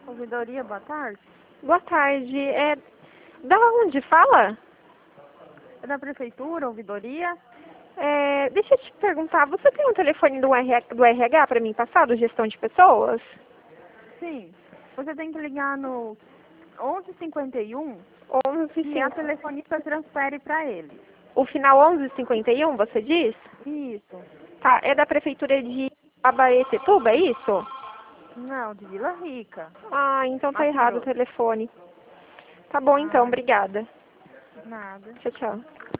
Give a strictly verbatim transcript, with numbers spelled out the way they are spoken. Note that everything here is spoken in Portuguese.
Ouvidoria, boa tarde. Boa tarde. É da onde fala? É da prefeitura, ouvidoria? É, deixa eu te perguntar, você tem um telefone do, R, do R H para mim passar, do gestão de pessoas? Sim. Você tem que ligar no onze cinquenta e um onze e a cinco. telefonista transfere para ele. O final onze cinquenta e um, você diz? Isso. Tá, é da prefeitura de Abaetetuba, é isso? Não, de Vila Rica. Ah, então tá Mato errado o Grosso. telefone. Tá bom então, Ah, obrigada. nada. Tchau, tchau.